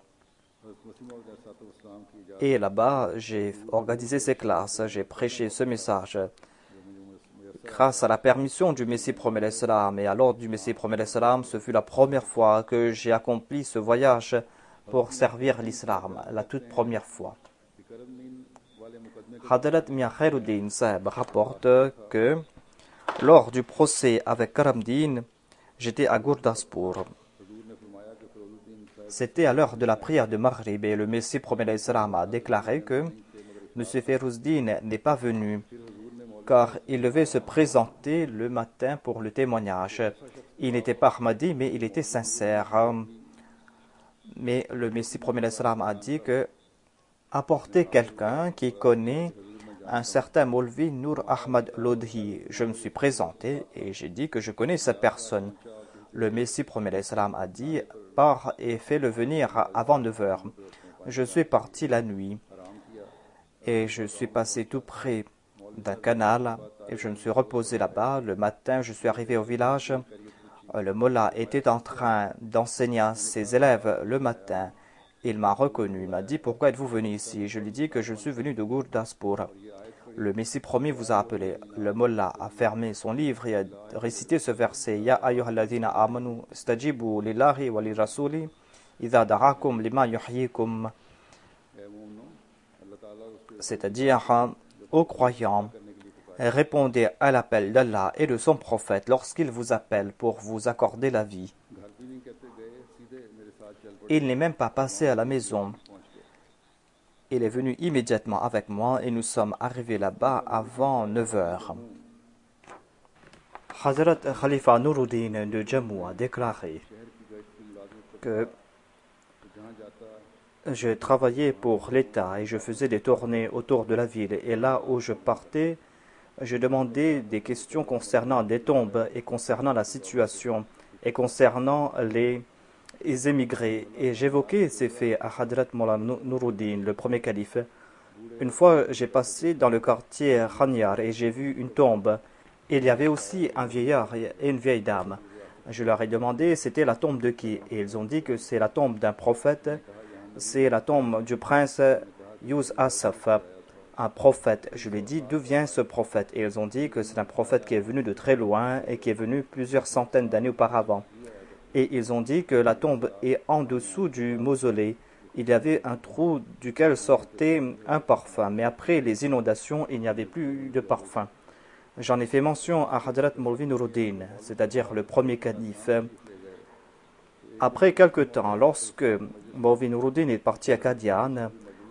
Et là-bas, j'ai organisé ces classes, j'ai prêché ce message grâce à la permission du Messie premier l'Islam et à l'ordre du Messie premier l'Islam. Ce fut la première fois que j'ai accompli ce voyage pour servir l'Islam, la toute première fois. Hadrat Mia Khairuddin Sahib rapporte que lors du procès avec Karamdin, j'étais à Gurdaspur. C'était à l'heure de la prière de Maghrib et le Messie premier l'Islam a déclaré que M. Ferruzdin n'est pas venu car il devait se présenter le matin pour le témoignage. Il n'était pas Ahmadi, mais il était sincère. Mais le Messie premier l'Islam a dit que apportez quelqu'un qui connaît un certain Maulvi Nour Ahmad Lodhi. Je me suis présenté et j'ai dit que je connais cette personne. Le Messie premier l'Islam a dit pars et fais-le venir avant neuf heures. Je suis parti la nuit et je suis passé tout près d'un canal et je me suis reposé là-bas. Le matin, je suis arrivé au village. Le mollah était en train d'enseigner à ses élèves le matin. Il m'a reconnu. Il m'a dit pourquoi êtes-vous venu ici? Je lui ai dit que je suis venu de Gurdaspur. Le Messie premier vous a appelé. Le mollah a fermé son livre et a récité ce verset Ya ayyuhalladhina amanu stajibu lillahi wa li rasuli idha da'akum lima yuhyikum. C'est-à-dire aux croyants, répondez à l'appel d'Allah et de son prophète lorsqu'il vous appelle pour vous accorder la vie. Il n'est même pas passé à la maison. Il est venu immédiatement avec moi et nous sommes arrivés là-bas avant neuf heures. Hazrat Khalifa Nuruddin de Jammu a déclaré que je travaillais pour l'État et je faisais des tournées autour de la ville. Et là où je partais, je demandais des questions concernant des tombes et concernant la situation et concernant les, les émigrés. Et j'évoquais ces faits à Hadrat Maulana Nuruddin, le premier calife. Une fois, j'ai passé dans le quartier Khanyar et j'ai vu une tombe. Il y avait aussi un vieillard et une vieille dame. Je leur ai demandé c'était la tombe de qui et ils ont dit que c'est la tombe d'un prophète. C'est la tombe du prince Yus Asaf, un prophète. Je lui ai dit d'où vient ce prophète et ils ont dit que c'est un prophète qui est venu de très loin et qui est venu plusieurs centaines d'années auparavant. Et ils ont dit que la tombe est en dessous du mausolée. Il y avait un trou duquel sortait un parfum, mais après les inondations, il n'y avait plus de parfum. J'en ai fait mention à Hadrat Maulvi Nuruddin, c'est-à-dire le premier calife. Après quelque temps, lorsque Maulvi Nuruddin est parti à Qadian,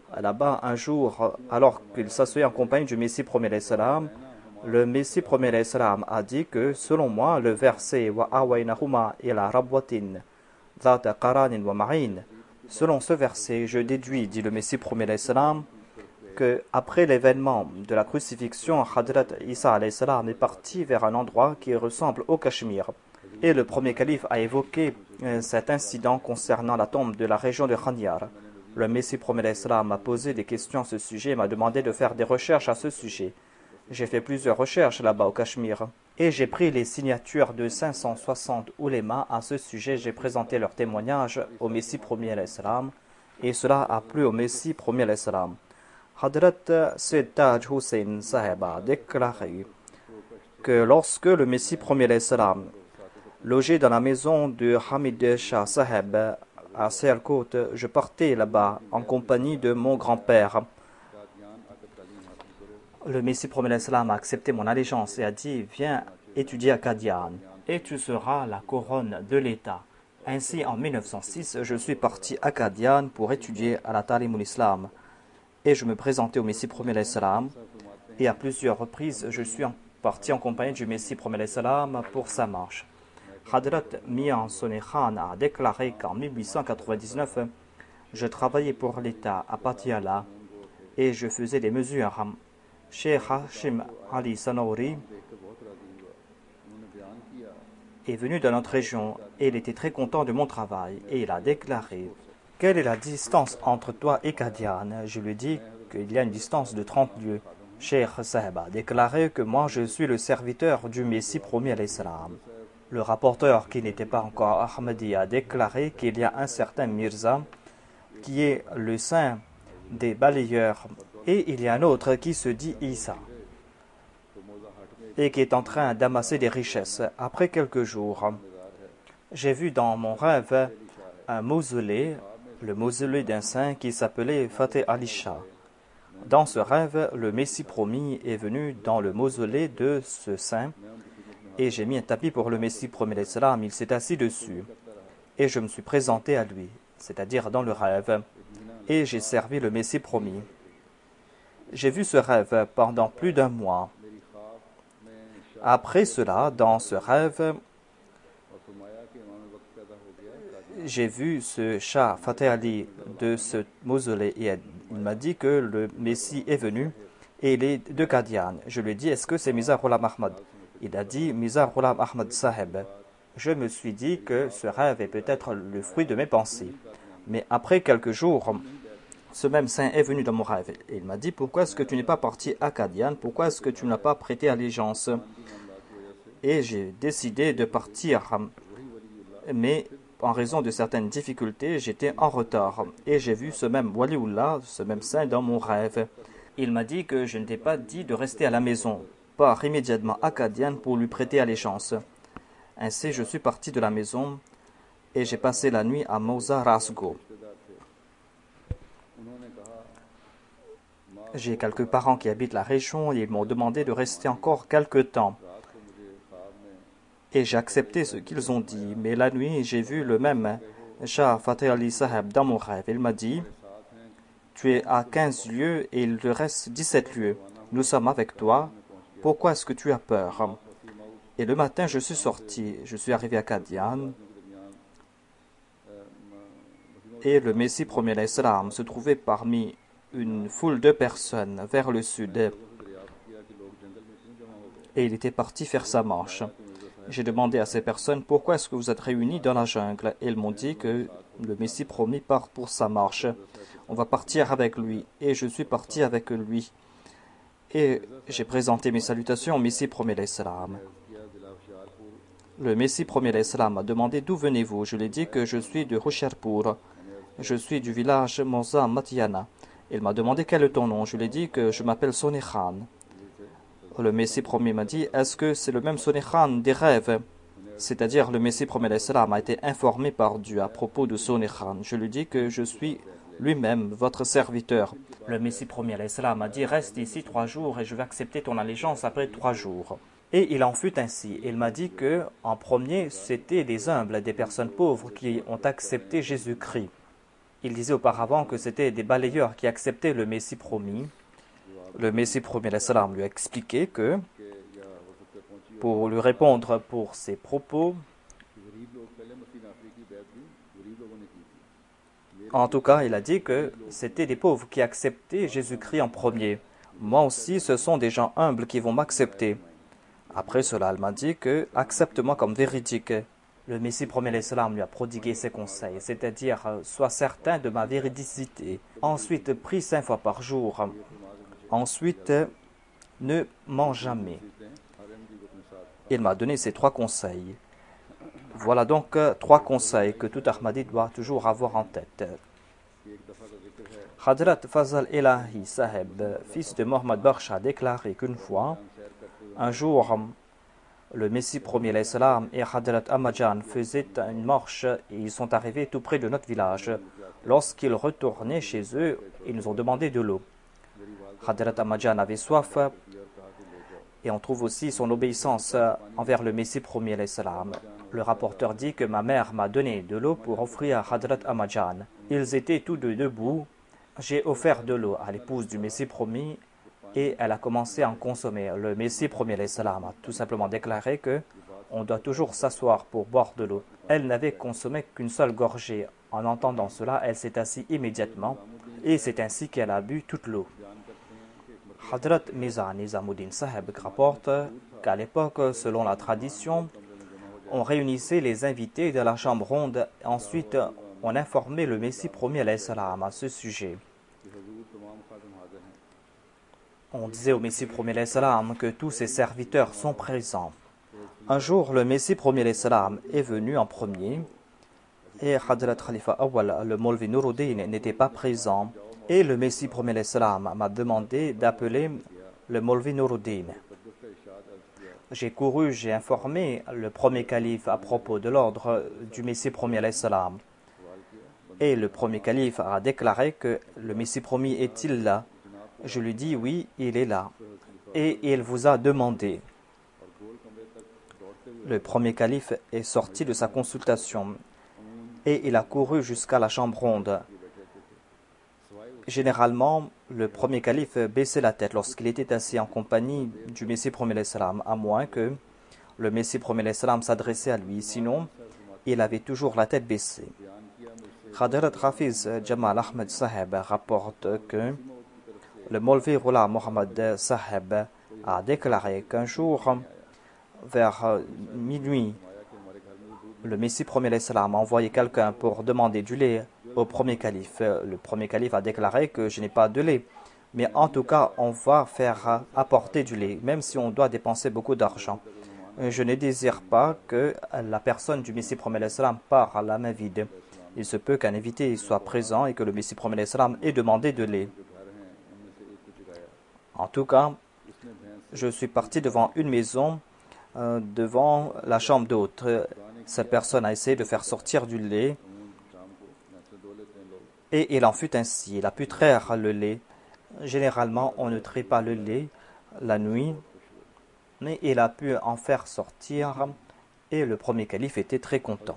là-bas un jour, alors qu'il s'assoyait en compagnie du Messie premier salam, le Messie premier salam a dit que, selon moi, le verset Wa awaynahuma ila rabwatin dhata qaranin wa ma'in, selon ce verset, je déduis, dit le Messie premier salam, que après l'événement de la crucifixion, Hadrat Isa alayhi salam est parti vers un endroit qui ressemble au Cachemire. Et le premier calife a évoqué euh, cet incident concernant la tombe de la région de Khanyar. Le Messie premier salam m'a posé des questions à ce sujet et m'a demandé de faire des recherches à ce sujet. J'ai fait plusieurs recherches là-bas au Cachemire et j'ai pris les signatures de cinq cent soixante oulémas à ce sujet. J'ai présenté leurs témoignages au Messie premier salam et cela a plu au Messie premier salam. Hadrat Sayyid Taj Hussain Sahib a déclaré que lorsque le Messie premier salam logé dans la maison de Hamid Shah Sahib à Sialkot, je partais là-bas en compagnie de mon grand-père. Le Messie premier salam a accepté mon allégeance et a dit « Viens étudier à Qadian et tu seras la couronne de l'État ». Ainsi, en mille neuf cent six, je suis parti à Qadian pour étudier à la Talimul Islam et je me présentais au Messie premier salam et à plusieurs reprises, je suis parti en compagnie du Messie premier salam pour sa marche. Hadrat Mian Sonny Khan a déclaré qu'en mille huit cent quatre-vingt-dix-neuf, je travaillais pour l'État à Patiala et je faisais des mesures. Cheikh Hashim Ali Sanouri est venu de notre région et il était très content de mon travail et il a déclaré « Quelle est la distance entre toi et Qadian ?» Je lui ai dit qu'il y a une distance de trente lieues. Cheikh Sahib a déclaré que moi je suis le serviteur du Messie premier alayhi salam. Le rapporteur qui n'était pas encore Ahmadi a déclaré qu'il y a un certain Mirza qui est le saint des balayeurs et il y a un autre qui se dit Issa et qui est en train d'amasser des richesses. Après quelques jours, j'ai vu dans mon rêve un mausolée, le mausolée d'un saint qui s'appelait Fateh Ali Shah. Dans ce rêve, le Messie promis est venu dans le mausolée de ce saint et j'ai mis un tapis pour le Messie premier salam, il s'est assis dessus et je me suis présenté à lui, c'est-à-dire dans le rêve, et j'ai servi le Messie promis. J'ai vu ce rêve pendant plus d'un mois. Après cela, dans ce rêve, j'ai vu ce Shah Fateh Ali de ce mausolée et il m'a dit que le Messie est venu et il est de Qadian. Je lui ai dit, est-ce que c'est Mirza Ghulam Ahmad? Il a dit, Mirza Ghulam Ahmad Sahib. Je me suis dit que ce rêve est peut-être le fruit de mes pensées. Mais après quelques jours, ce même saint est venu dans mon rêve et il m'a dit, pourquoi est-ce que tu n'es pas parti à Qadian? Pourquoi est-ce que tu n'as pas prêté allégeance? Et j'ai décidé de partir, mais en raison de certaines difficultés, j'étais en retard. Et j'ai vu ce même Waliullah, ce même saint dans mon rêve. Il m'a dit que je ne t'ai pas dit de rester à la maison, part immédiatement à Qadian pour lui prêter allégeance. Ainsi, je suis parti de la maison et j'ai passé la nuit à Mauza Rasgo. J'ai quelques parents qui habitent la région et ils m'ont demandé de rester encore quelques temps. Et j'ai accepté ce qu'ils ont dit. Mais la nuit, j'ai vu le même Shah Fateh Ali Sahib dans mon rêve. Il m'a dit, tu es à quinze lieues et il te reste dix-sept lieues. Nous sommes avec toi. Pourquoi est-ce que tu as peur? Et le matin, je suis sorti. Je suis arrivé à Qadian. Et le Messie premier salam se trouvait parmi une foule de personnes vers le sud. Et il était parti faire sa marche. J'ai demandé à ces personnes, pourquoi est-ce que vous êtes réunis dans la jungle? Et ils m'ont dit que le Messie promis part pour sa marche. On va partir avec lui. Et je suis parti avec lui. Et j'ai présenté mes salutations au Messie premier salam. Le Messie premier salam m'a demandé d'où venez-vous. Je lui ai dit que je suis de Hoshiarpur. Je suis du village Moza Matiana. Il m'a demandé quel est ton nom. Je lui ai dit que je m'appelle Sonny Khan. Le Messie premier m'a dit, est-ce que c'est le même Sonny Khan des rêves? C'est-à-dire, le Messie premier salam a été informé par Dieu à propos de Sonny Khan. Je lui dis que je suis lui-même votre serviteur. Le Messie premier salam m'a dit, reste ici trois jours et je vais accepter ton allégeance après trois jours. Et il en fut ainsi. Il m'a dit que, en premier, c'était les humbles, des personnes pauvres qui ont accepté Jésus-Christ. il disait auparavant que c'était des balayeurs qui acceptaient le Messie promis. Le Messie promis alayhi salam lui a expliqué que pour lui répondre pour ses propos, en tout cas, il a dit que c'était des pauvres qui acceptaient Jésus-Christ en premier. Moi aussi, ce sont des gens humbles qui vont m'accepter. Après cela, elle m'a dit que accepte-moi comme véridique. Le Messie premier alayhi salam lui a prodigué ses conseils, c'est-à-dire sois certain de ma véridicité. Ensuite, prie cinq fois par jour. Ensuite, ne mens jamais. Il m'a donné ces trois conseils. Voilà donc trois conseils que tout Ahmadi doit toujours avoir en tête. Hadrat Fazal Elahi Saheb, fils de Mohammad Bakhsh, a déclaré qu'une fois, un jour, le Messie premier alayhi salam et Hadrat Ahmadjan faisaient une marche et ils sont arrivés tout près de notre village. Lorsqu'ils retournaient chez eux, ils nous ont demandé de l'eau. Hadrat Ahmadjan avait soif et on trouve aussi son obéissance envers le Messie premier alayhi salam. Le rapporteur dit que ma mère m'a donné de l'eau pour offrir à Hadrat Ahmadjan. Ils étaient tous deux debout. J'ai offert de l'eau à l'épouse du Messie premier et elle a commencé à en consommer. Le Messie premier alayhi salam a tout simplement déclaré que on doit toujours s'asseoir pour boire de l'eau. Elle n'avait consommé qu'une seule gorgée. En entendant cela, elle s'est assise immédiatement et c'est ainsi qu'elle a bu toute l'eau. Hadrat Mirza Nizamuddin Saheb rapporte qu'à l'époque, selon la tradition, on réunissait les invités de la chambre ronde et ensuite on informait le Messie premier alayhi salam à ce sujet. On disait au Messie premier alayhi salam que tous ses serviteurs sont présents. Un jour, le Messie premier alayhi salam est venu en premier et Hadrat Khalifa Awal, le Maulvi Nuruddin, n'était pas présent. Et le Messie premier alayhi salam m'a demandé d'appeler le Maulvi Nuruddin. J'ai couru, j'ai informé le premier calife à propos de l'ordre du Messie premier alayhi salam. Et le premier calife a déclaré que le Messie premier est-il là? Je lui dis oui, il est là. Et il vous a demandé. Le premier calife est sorti de sa consultation et il a couru jusqu'à la chambre ronde. Généralement, le premier calife baissait la tête lorsqu'il était assis en compagnie du Messie premier alayhi salam, à moins que le Messie premier alayhi salam s'adressait à lui. Sinon, il avait toujours la tête baissée. Hadrat Hafiz Jamal Ahmed Saheb rapporte que le Maulvi Rula Mohammad Saheb a déclaré qu'un jour, vers minuit, le Messie premier alayhi salam a envoyé quelqu'un pour demander du lait au premier calife. Le premier calife a déclaré que je n'ai pas de lait. Mais en tout cas, on va faire apporter du lait, même si on doit dépenser beaucoup d'argent. Je ne désire pas que la personne du Messie premier alayhi salam part à la main vide. Il se peut qu'un invité soit présent et que le Messie premier alayhi salam ait demandé de lait. En tout cas, je suis parti devant une maison, euh, devant la chambre d'hôte. Cette personne a essayé de faire sortir du lait et il en fut ainsi. Il a pu traire le lait. Généralement, on ne trie pas le lait la nuit, mais il a pu en faire sortir et le premier calife était très content.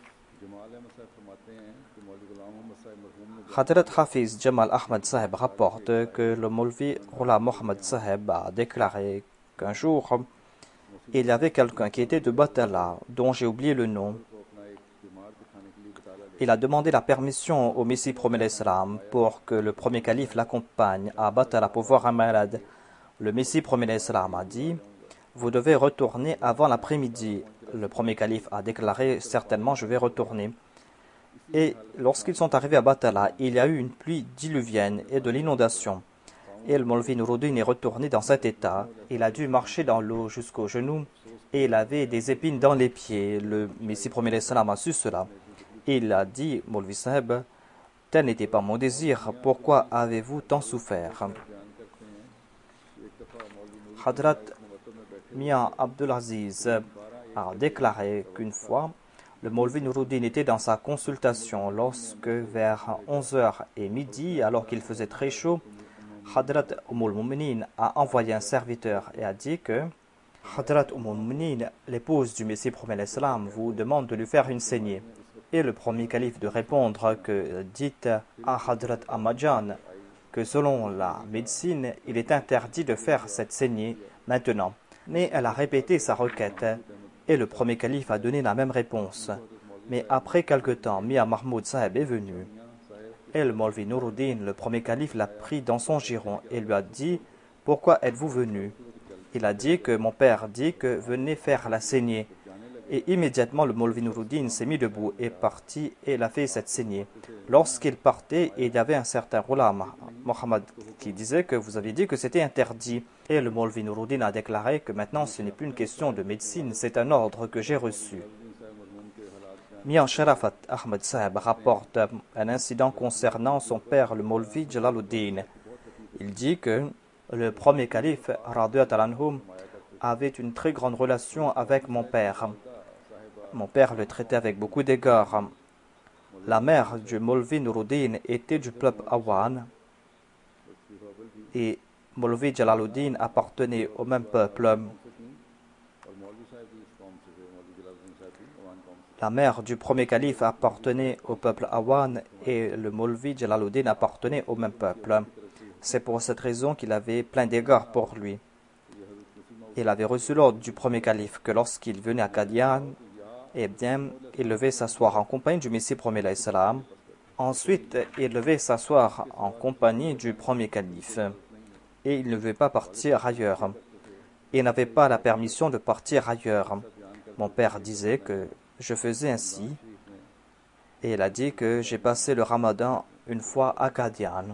Hadrat Hafiz Jamal Ahmed Saheb rapporte que le Maulvi Rula Mohammad Saheb a déclaré qu'un jour, il y avait quelqu'un qui était de Batala, dont j'ai oublié le nom. Il a demandé la permission au Messie premier alayhi salam pour que le premier calife l'accompagne à Batala pour voir un malade. Le Messie premier alayhi salam a dit « Vous devez retourner avant l'après-midi ». Le premier calife a déclaré « Certainement, je vais retourner ». Et lorsqu'ils sont arrivés à Batala, il y a eu une pluie diluvienne et de l'inondation. Et le Maulvi Nuruddin est retourné dans cet état. Il a dû marcher dans l'eau jusqu'aux genoux et il avait des épines dans les pieds. Le Messie premier alayhi salam a su cela. Et il a dit, Maulvi Saheb, tel n'était pas mon désir, pourquoi avez-vous tant souffert? Hadrat Mian Abdulaziz a déclaré qu'une fois, le Maulvi Nuruddin était dans sa consultation lorsque vers onze heures et midi, alors qu'il faisait très chaud, Hadrat Ummul Mu'minin a envoyé un serviteur et a dit que Hadrat Ummul Mu'minin, l'épouse du Messie premier alayhi salam, vous demande de lui faire une saignée. et le premier calife de répondre que dites à Hadrat Ahmadjan que selon la médecine, il est interdit de faire cette saignée maintenant. Mais elle a répété sa requête et le premier calife a donné la même réponse. Mais après quelque temps, Mia Mahmoud Saheb est venu. Et le Maulvi Nuruddin, le premier calife, l'a pris dans son giron et lui a dit « Pourquoi êtes-vous venu ?» Il a dit que mon père dit que venez faire la saignée. Et immédiatement, le Maulvi Nuruddin s'est mis debout et parti et il a fait cette saignée. Lorsqu'il partait, il y avait un certain Ghulam, Mohammed, qui disait que vous aviez dit que c'était interdit. Et le Maulvi Nuruddin a déclaré que maintenant ce n'est plus une question de médecine, c'est un ordre que j'ai reçu. Mian Sharafat Ahmed Saheb rapporte un incident concernant son père, le Maulvi Jalaluddin. Il dit que le premier calife, Radiyat al-Anhum, avait une très grande relation avec mon père. Mon père le traitait avec beaucoup d'égards. La mère du Maulvi Nuruddin était du peuple Awan et Maulvi Jalaluddin appartenait au même peuple. La mère du premier calife appartenait au peuple Awan et le Maulvi Jalaluddin appartenait au même peuple. C'est pour cette raison qu'il avait plein d'égards pour lui. Il avait reçu l'ordre du premier calife que lorsqu'il venait à Qadian, eh bien, il devait s'asseoir en compagnie du Messie premier alayhi salam. Ensuite, il devait s'asseoir en compagnie du premier calife. Et il ne devait pas partir ailleurs. Il n'avait pas la permission de partir ailleurs. Mon père disait que je faisais ainsi. Et il a dit que j'ai passé le ramadan une fois à Qadian.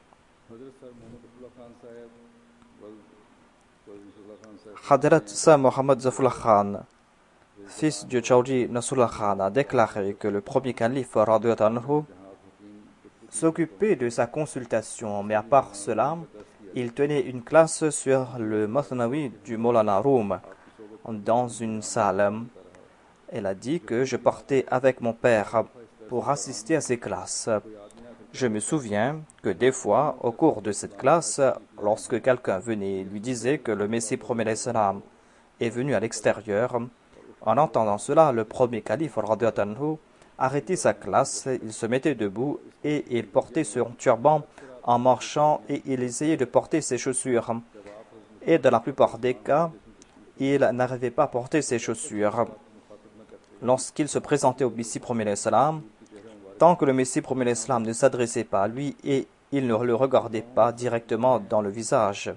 Hadrat Sa Mohammad Zafullah Khan, fils du Chaudhry Nasrullah Khan, a déclaré que le premier calife Radiyat anhu s'occupait de sa consultation, mais à part cela, il tenait une classe sur le Mathnawi du Maulana Roum dans une salle. Elle a dit que je partais avec mon père pour assister à ces classes. Je me souviens que des fois, au cours de cette classe, lorsque quelqu'un venait et lui disait que le Messie premier salam est venu à l'extérieur, en entendant cela, le premier calife Radiyat anhu arrêtait sa classe, il se mettait debout et il portait son turban en marchant et il essayait de porter ses chaussures. Et dans la plupart des cas, il n'arrivait pas à porter ses chaussures. Lorsqu'il se présentait au Messie premier salam, tant que le Messie premier islam ne s'adressait pas à lui et il ne le regardait pas directement dans le visage.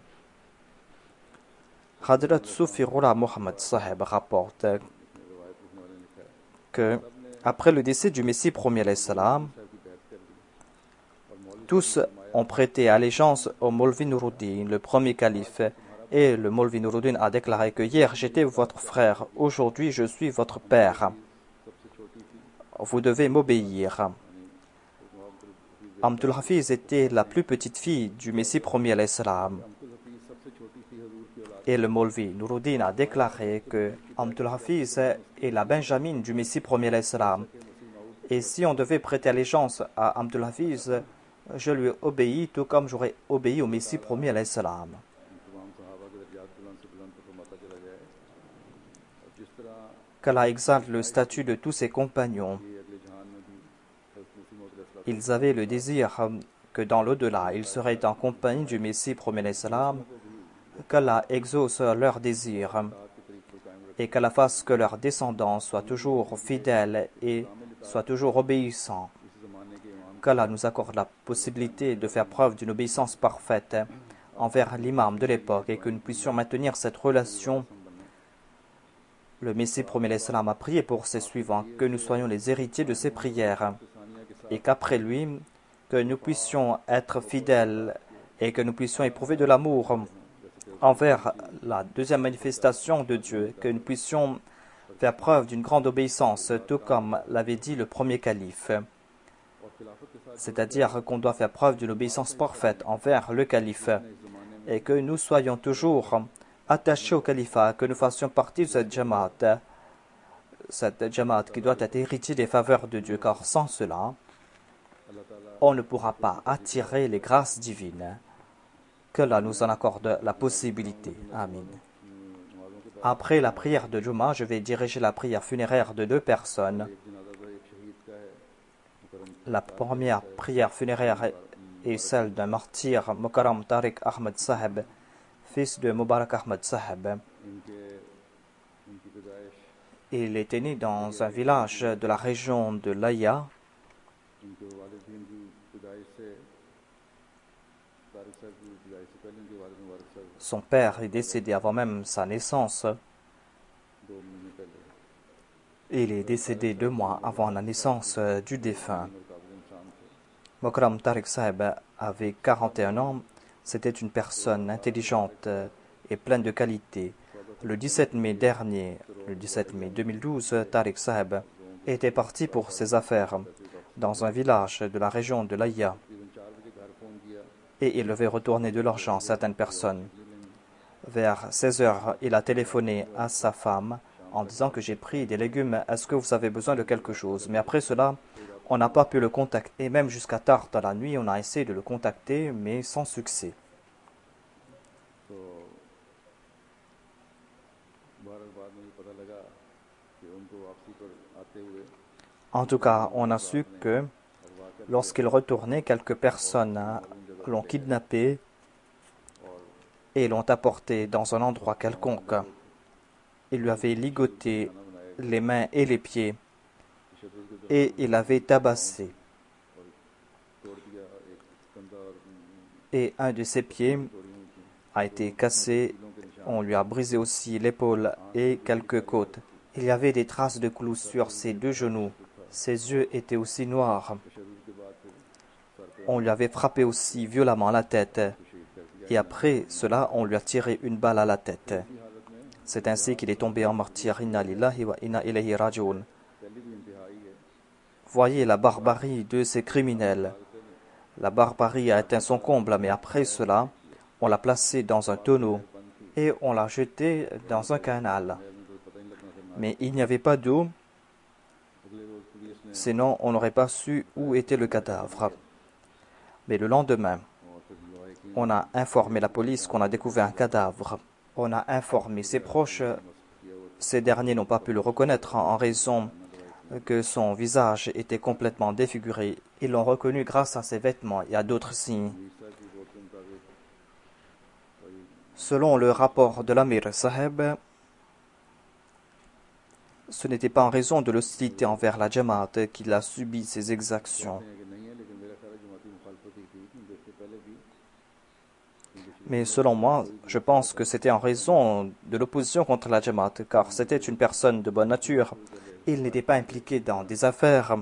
Hadrat Sufirullah Muhammad Saheb rapporte que, après le décès du Messie premier islam, tous ont prêté allégeance au Maulvi Nuruddin, le premier calife, et le Maulvi Nuruddin a déclaré que hier j'étais votre frère, aujourd'hui je suis votre père. Vous devez m'obéir. Abdul Hafiz était la plus petite fille du Messie premier alayhi salam. Et le Maulvi Nuruddin a déclaré que Abdul Hafiz est la Benjamine du Messie premier alayhi salam. Et si on devait prêter allégeance à Abdul Hafiz, je lui obéis tout comme j'aurais obéi au Messie premier alayhi salam. Qu'Allah exalte le statut de tous ses compagnons. Ils avaient le désir que dans l'au-delà, ils seraient en compagnie du Messie premier salam, qu'Allah exauce leur désir et qu'Allah fasse que leurs descendants soient toujours fidèles et soient toujours obéissants. Qu'Allah nous accorde la possibilité de faire preuve d'une obéissance parfaite envers l'imam de l'époque et que nous puissions maintenir cette relation. Le Messie premier salam a prié pour ses suivants, que nous soyons les héritiers de ses prières et qu'après lui, que nous puissions être fidèles et que nous puissions éprouver de l'amour envers la deuxième manifestation de Dieu, que nous puissions faire preuve d'une grande obéissance, tout comme l'avait dit le premier calife. C'est-à-dire qu'on doit faire preuve d'une obéissance parfaite envers le calife et que nous soyons toujours attachés au califat, que nous fassions partie de cette jamaat, cette jamaat qui doit être héritier des faveurs de Dieu, car sans cela, on ne pourra pas attirer les grâces divines. Que là nous en accorde la possibilité. Amin. Après la prière de Juma, je vais diriger la prière funéraire de deux personnes. La première prière funéraire est celle d'un martyr, Mukarram Tariq Ahmad Saheb, fils de Mubarak Ahmad Saheb. Il était né dans un village de la région de Laya. Son père est décédé avant même sa naissance. Il est décédé deux mois avant la naissance du défunt. Mukarram Tariq Saheb avait quarante et un ans. C'était une personne intelligente et pleine de qualités. Le dix-sept mai dernier, le dix-sept mai deux mille douze, Tariq Saheb était parti pour ses affaires dans un village de la région de Laya. Et il devait retourner de l'argent à certaines personnes. Vers seize heures, il a téléphoné à sa femme en disant que j'ai pris des légumes, est-ce que vous avez besoin de quelque chose? Mais après cela, on n'a pas pu le contacter. Et même jusqu'à tard dans la nuit, on a essayé de le contacter, mais sans succès. En tout cas, on a su que lorsqu'il retournait, quelques personnes l'ont kidnappé et l'ont apporté dans un endroit quelconque. Il lui avait ligoté les mains et les pieds et il avait tabassé. Et un de ses pieds a été cassé. On lui a brisé aussi l'épaule et quelques côtes. Il y avait des traces de clous sur ses deux genoux. Ses yeux étaient aussi noirs. On lui avait frappé aussi violemment la tête. Et après cela, on lui a tiré une balle à la tête. C'est ainsi qu'il est tombé en martyr. Inna lillahi wa inna ilayhi raji'un. Voyez la barbarie de ces criminels. La barbarie a atteint son comble, mais après cela, on l'a placé dans un tonneau et on l'a jeté dans un canal. Mais il n'y avait pas d'eau, sinon on n'aurait pas su où était le cadavre. Mais le lendemain, on a informé la police qu'on a découvert un cadavre. On a informé ses proches. Ces derniers n'ont pas pu le reconnaître en raison que son visage était complètement défiguré. Ils l'ont reconnu grâce à ses vêtements et à d'autres signes. Selon le rapport de l'Amir Saheb, ce n'était pas en raison de l'hostilité envers la Jamaat qu'il a subi ces exactions. Mais selon moi, je pense que c'était en raison de l'opposition contre la Jamaat, car c'était une personne de bonne nature. Il n'était pas impliqué dans des affaires.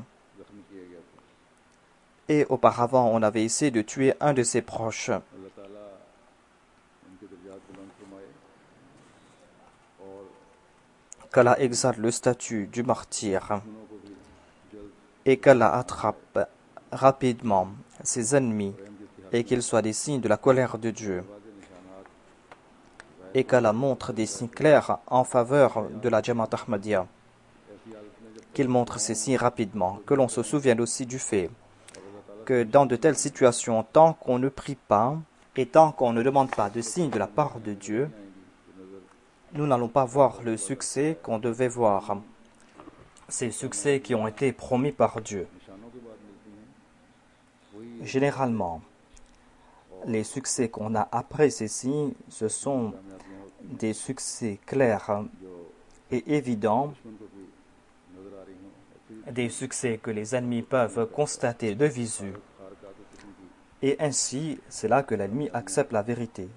Et auparavant, on avait essayé de tuer un de ses proches. Qu'Allah exalte le statut du martyr et qu'Allah attrape rapidement ses ennemis et qu'ils soient des signes de la colère de Dieu et qu'Allah montre des signes clairs en faveur de la Jamaat Ahmadiyya, qu'il montre ces signes rapidement, que l'on se souvienne aussi du fait que dans de telles situations, tant qu'on ne prie pas et tant qu'on ne demande pas de signes de la part de Dieu, nous n'allons pas voir le succès qu'on devait voir, ces succès qui ont été promis par Dieu. Généralement, les succès qu'on a après ces signes, ce sont des succès clairs et évidents, des succès que les ennemis peuvent constater de visu. Et ainsi, c'est là que l'ennemi accepte la vérité.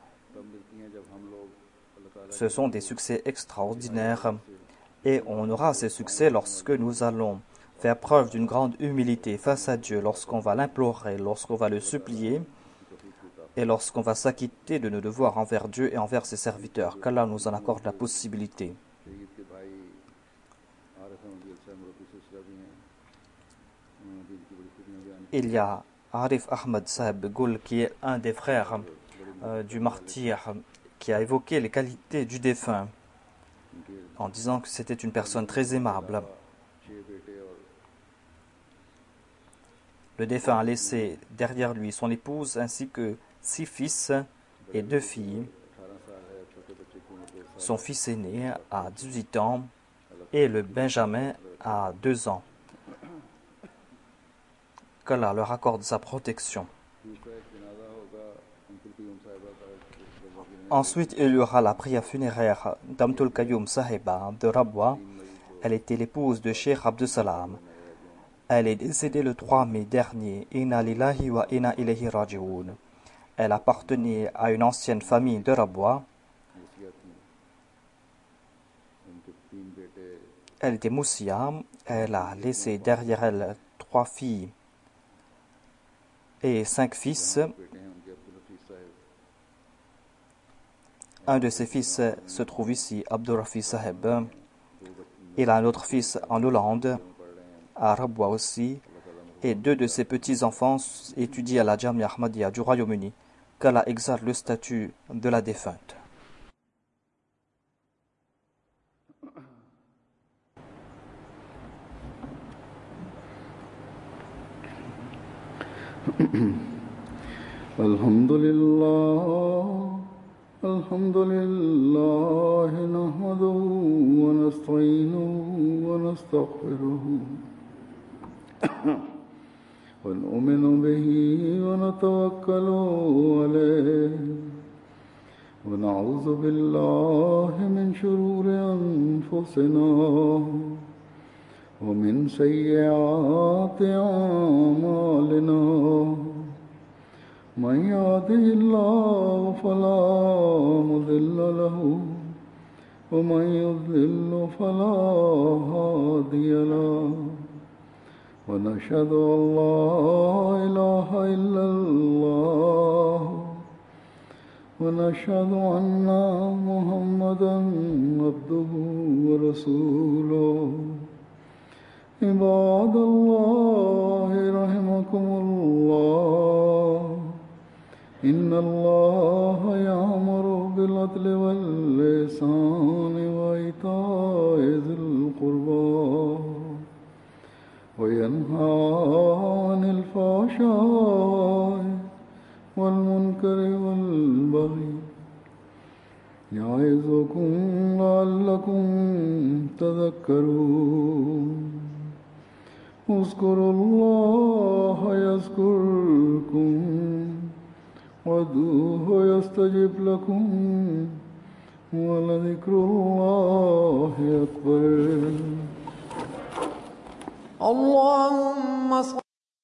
Ce sont des succès extraordinaires et on aura ces succès lorsque nous allons faire preuve d'une grande humilité face à Dieu, lorsqu'on va l'implorer, lorsqu'on va le supplier et lorsqu'on va s'acquitter de nos devoirs envers Dieu et envers ses serviteurs. Qu'Allah nous en accorde la possibilité. Il y a Arif Ahmad Saheb Gul qui est un des frères euh, du martyr qui a évoqué les qualités du défunt en disant que c'était une personne très aimable. Le défunt a laissé derrière lui son épouse ainsi que six fils et deux filles. Son fils aîné a dix-huit ans et le Benjamin a deux ans. qu'Allah leur accorde sa protection. Ensuite, il y aura la prière funéraire d'Amtul Qayyum Sahiba de Rabwa. Elle était l'épouse de Cheikh Abdussalam. Elle est décédée le trois mai dernier. Inna lillahi wa inna ilayhi raji'un. Elle appartenait à une ancienne famille de Rabwa. Elle était Moussia. Elle a laissé derrière elle trois filles et cinq fils. Un de ses fils se trouve ici, Abdurrafi Saheb. Il a un autre fils en Hollande, à Rabwa aussi, et deux de ses petits-enfants étudient à la Jamia Ahmadiyya du Royaume-Uni, qu'Allah exalte le statut de la défunte. Alhamdulillah. الحمد لله نحمده ونستعينه ونستغفره ونؤمن به ونتوكل عليه ونعوذ بالله من شرور أنفسنا ومن سيئات أعمالنا من يهده الله فلا مضل له ومن يضلل فلا هادي له ونشهد أن لا إله إلا الله ونشهد أن محمدا عبده ورسوله عباد الله رحمكم الله إن الله يأمر بالعدل والإحسان وإيتاء ذي القربى وينهى عن الفحشاء والمنكر والبغي يعظكم لعلكم تذكرون اذكروا الله يذكركم وادعوه يستجب لكم ولذكر الله أكبر. الله